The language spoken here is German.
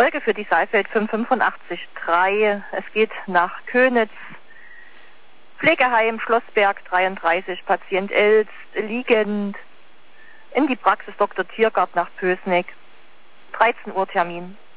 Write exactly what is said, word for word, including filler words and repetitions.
Strecke für die Saalfeld fünf fünfundachtzig drei. Es geht nach Könitz. Pflegeheim Schlossberg dreiunddreißig, Patient Elst, liegend. In die Praxis Doktor Tiergart nach Pößneck. dreizehn Uhr Termin.